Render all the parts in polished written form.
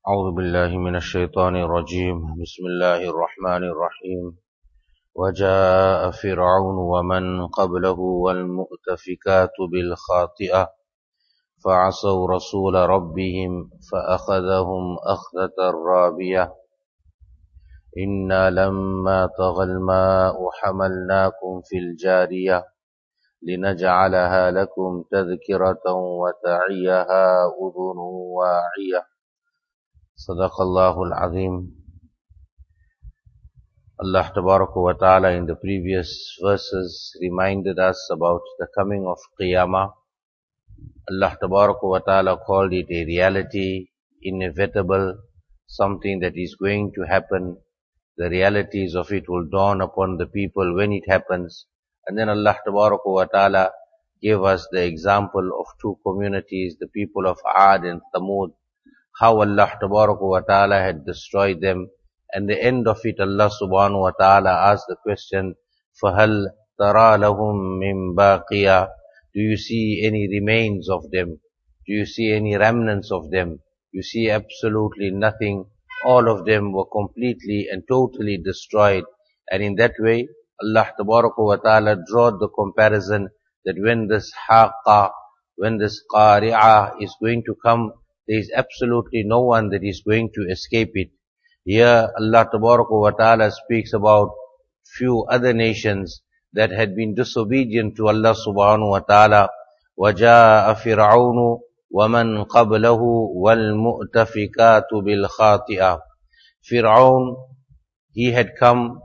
أعوذ بالله من الشيطان الرجيم بسم الله الرحمن الرحيم وجاء فرعون ومن قبله والمؤتفكات بالخاطئة فعصوا رسول ربهم فأخذهم أخذة رابية إنا لما طغى الماء حملناكم في الجارية لنجعلها لكم تذكرة وتعيها أذن واعية صدق الله العظيم. Allah Tabaraka wa Ta'ala in the previous verses reminded us about the coming of Qiyamah. Allah Tabaraka wa Ta'ala called it a reality, inevitable, something that is going to happen. The realities of it will dawn upon the people when it happens. And then Allah Tabaraka wa Ta'ala gave us the example of two communities, the people of Ad and Thamud, how Allah Tabaraka wa Ta'ala had destroyed them. And the end of it, Allah Subhanahu wa Ta'ala asked the question, فَهَلْ تَرَى لَهُم مِّن بَاقِيَةٍ? Do you see any remains of them? Do you see any remnants of them? You see absolutely nothing. All of them were completely and totally destroyed. And in that way, Allah Tabaraka wa Ta'ala drawed the comparison that when this haqqa, when this qari'ah is going to come, there is absolutely no one that is going to escape it. Here Allah Tabaraka wa Ta'ala speaks about few other nations that had been disobedient to Allah Subhanahu wa Ta'ala. وَجَاءَ فِرْعَوْنُ وَمَنْ قَبْلَهُ وَالْمُؤْتَفِكَاتُ بِالْخَاطِئَةِ. Fir'aun, he had come,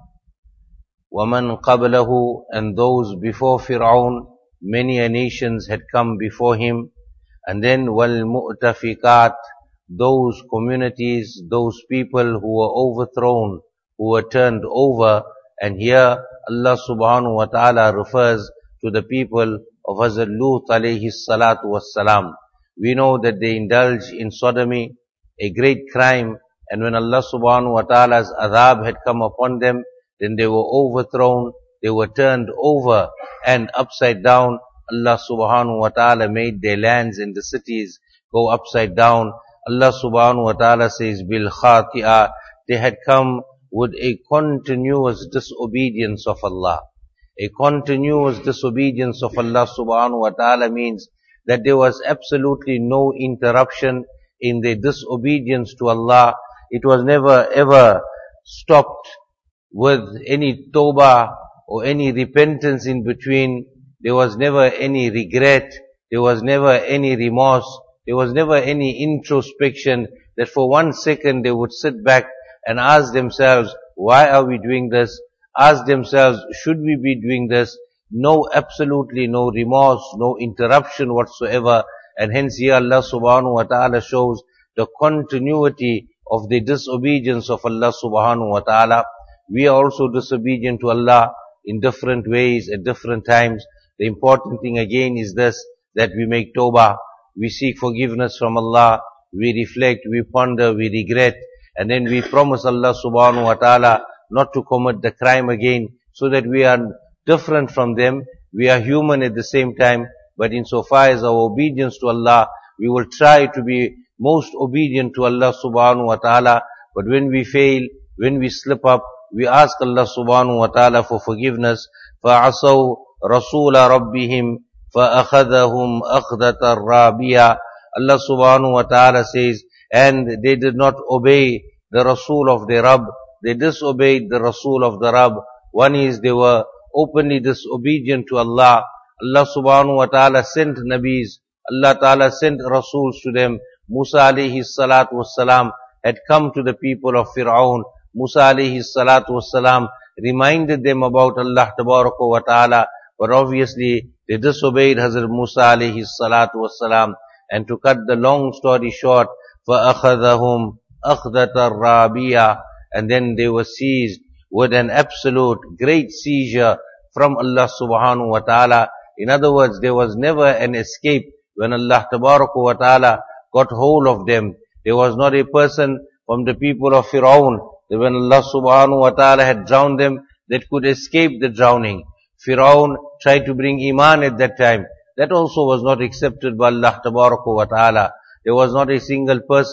وَمَنْ قَبْلَهُ, and those before Fir'aun, many nations had come before him. And then وَالْمُؤْتَفِكَاتِ, those communities, those people who were overthrown, who were turned over. And here Allah Subhanahu wa Ta'ala refers to the people of Hazrat Lut alayhi salatu wassalam. We know that they indulged in sodomy, a great crime, and when Allah Subhanahu wa Ta'ala's adhab had come upon them, then they were overthrown, they were turned over and upside down. Allah Subhanahu wa Ta'ala made their lands and the cities go upside down. Allah Subhanahu wa Ta'ala says, bil khati'ah, they had come with a continuous disobedience of Allah. A continuous disobedience of Allah Subhanahu wa Ta'ala means that there was absolutely no interruption in their disobedience to Allah. It was never ever stopped with any tawbah or any repentance in between. There was never any regret. There was never any remorse. There was never any introspection that for 1 second they would sit back and ask themselves, why are we doing this? Ask themselves, should we be doing this? No, absolutely no remorse, no interruption whatsoever. And hence here Allah Subhanahu wa Ta'ala shows the continuity of the disobedience of Allah Subhanahu wa Ta'ala. We are also disobedient to Allah in different ways at different times. The important thing again is this, that we make tawbah. We seek forgiveness from Allah, we reflect, we ponder, we regret, and then we promise Allah Subhanahu wa Ta'ala not to commit the crime again, so that we are different from them. We are human at the same time, but insofar as our obedience to Allah, we will try to be most obedient to Allah Subhanahu wa Ta'ala. But when we fail, when we slip up, we ask Allah Subhanahu wa Ta'ala for forgiveness. فَعَصَوْا رَسُولَ رَبِّهِمْ فَأَخَذَهُمْ أَخْذَةً رَابِيَةً. Allah Subhanahu wa Ta'ala says, and they did not obey the Rasul of their Rabb. They disobeyed the Rasul of the Rabb. One is they were openly disobedient to Allah. Allah Subhanahu wa Ta'ala sent Nabis. Allah Ta'ala sent Rasuls to them. Musa alayhi salatu wassalam had come to the people of Fir'aun. Musa alayhi salatu wassalam reminded them about Allah Tabaraka wa Ta'ala. But obviously, they disobeyed Hazrat Musa alayhi salatu wassalam. And to cut the long story short, فَأَخَذَهُمْ أَخْذَةً رَابِيَةً. And then they were seized with an absolute great seizure from Allah Subhanahu wa Ta'ala. In other words, there was never an escape when Allah Tabaraka wa Ta'ala got hold of them. There was not a person from the people of Fir'aun that when Allah Subhanahu wa Ta'ala had drowned them, that could escape the drowning. Fir'aun tried to bring Iman at that time. That also was not accepted by Allah Tabaraka wa Ta'ala. There was not a single person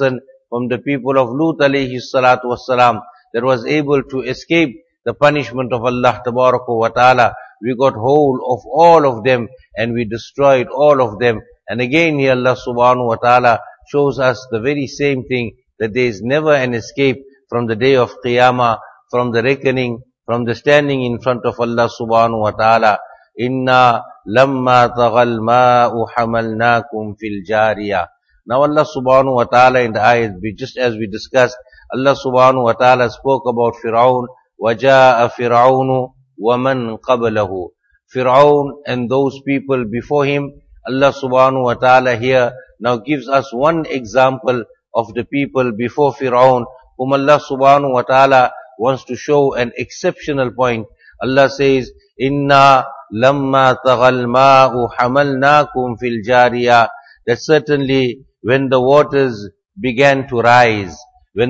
from the people of Lut alayhi salatu wassalam that was able to escape the punishment of Allah tabaraka wa ta'ala. We got hold of all of them and we destroyed all of them. And again here Allah subhanahu wa ta'ala shows us the very same thing, that there is never an escape from the day of Qiyamah, from the reckoning, from the standing in front of Allah subhanahu wa ta'ala. Inna lamma taghal ma'u hamalnakum fil jariyah. Now Allah subhanahu wa ta'ala in the ayat, just as we discussed, Allah subhanahu wa ta'ala spoke about Fir'aun, وَجَاءَ فِرْعَوْنُ وَمَنْ قَبْلَهُ. Fir'aun and those people before him. Allah subhanahu wa ta'ala here now gives us one example of the people before Fir'aun, whom Allah subhanahu wa ta'ala wants to show an exceptional point. Allah says, Inna lamma taghal ma'u hamalnakum fil jariyah. That certainly when the waters began to rise, when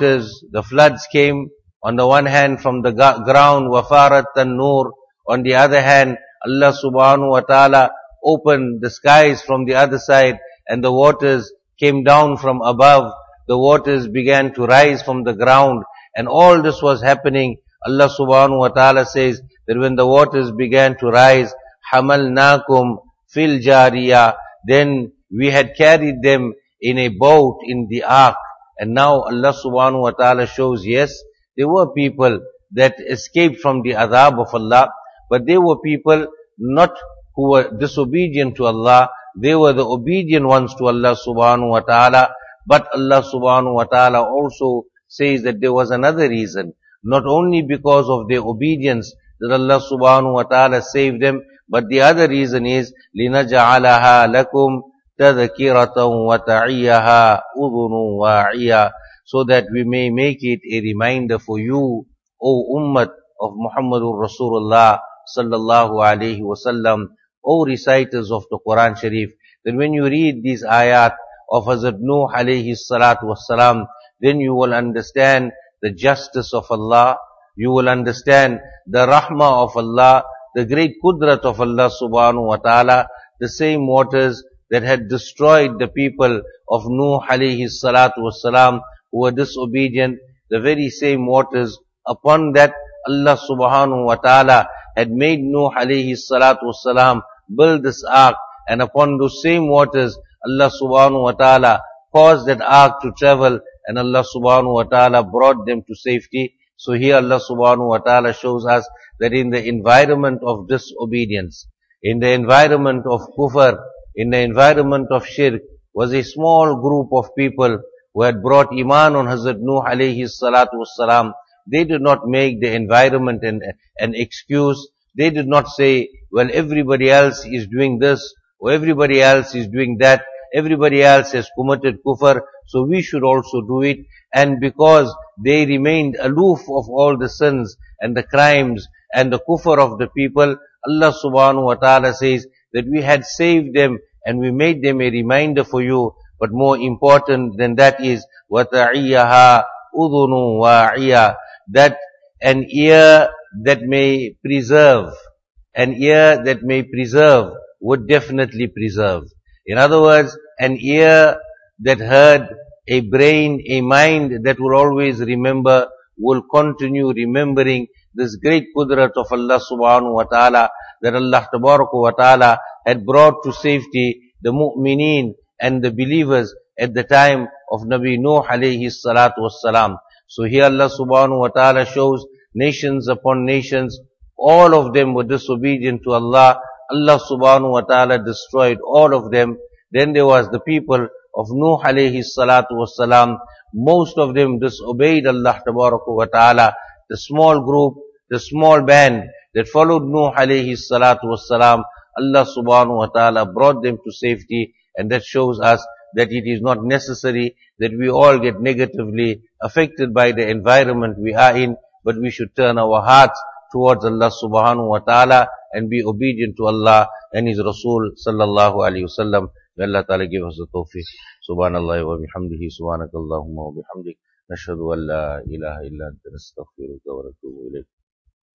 the floods came, on the one hand from the ground, wafarat an-nur, on the other hand, Allah subhanahu wa ta'ala opened the skies from the other side, and the waters came down from above, the waters began to rise from the ground, and all this was happening. Allah subhanahu wa ta'ala says that when the waters began to rise, hamalnakum fil jariyah, then we had carried them in a boat, in the ark. And now Allah subhanahu wa ta'ala shows, yes, there were people that escaped from the adhab of Allah, but they were people not who were disobedient to Allah. They were the obedient ones to Allah subhanahu wa ta'ala. But Allah subhanahu wa ta'ala also says that there was another reason. Not only because of their obedience that Allah subhanahu wa ta'ala saved them, but the other reason is, لِنَجْعَلَهَا لَكُمْ تَذْكِرَةً وَتَعِيَّهَا أُذُنٌ وَاعِيَةٌ, so that we may make it a reminder for you, O Ummah of Muhammadur Rasulullah sallallahu alayhi wasallam, O reciters of the Quran Sharif, that when you read these ayat of Hazrat Nuh alayhi salatu wassalam, then you will understand the justice of Allah, you will understand the rahmah of Allah, the great qudrat of Allah subhanahu wa ta'ala. The same waters that had destroyed the people of Nuh alayhi salatu wassalam, who were disobedient, the very same waters, upon that Allah subhanahu wa ta'ala had made Nuh alayhi salatu wassalam build this ark, and upon those same waters Allah subhanahu wa ta'ala caused that ark to travel, and Allah subhanahu wa ta'ala brought them to safety. So here Allah subhanahu wa ta'ala shows us that in the environment of disobedience, in the environment of kufr, in the environment of shirk, was a small group of people who had brought iman on Hazrat Nuh alayhi salatu wassalam. They did not make the environment an excuse. They did not say, well, everybody else is doing this, or everybody else is doing that, everybody else has committed kufr, so we should also do it. And because they remained aloof of all the sins and the crimes and the kufr of the people, Allah subhanahu wa ta'ala says that we had saved them and we made them a reminder for you. But more important than that is, وَتَعِيَّهَا أُذُنٌ وَاعِيَةٌ, that an ear that may preserve, an ear that may preserve would definitely preserve. In other words, an ear that heard, a brain, a mind that will always remember, will continue remembering this great qudrat of Allah subhanahu wa ta'ala, that Allah tabaraka wa ta'ala had brought to safety the mu'mineen and the believers at the time of Nabi Nuh alayhi salatu wassalam. So here Allah subhanahu wa ta'ala shows nations upon nations, all of them were disobedient to Allah. Allah subhanahu wa ta'ala destroyed all of them. Then there was the people of Nuh alayhi salatu wassalam. Most of them disobeyed Allah tabaraka wa ta'ala. The small group, the small band that followed Nuh alayhi salatu wassalam, Allah subhanahu wa ta'ala brought them to safety. And that shows us that it is not necessary that we all get negatively affected by the environment we are in, but we should turn our hearts towards Allah subhanahu wa ta'ala and be obedient to Allah and His Rasul sallallahu alayhi wa sallam. May Allah ta'ala give us the tawfiq. Subhanallah wa bihamdihi, subhanakallahumma wa bihamdik, nashhadu an la ilaha illa anta nastaghfiruka wa natubu ilayk.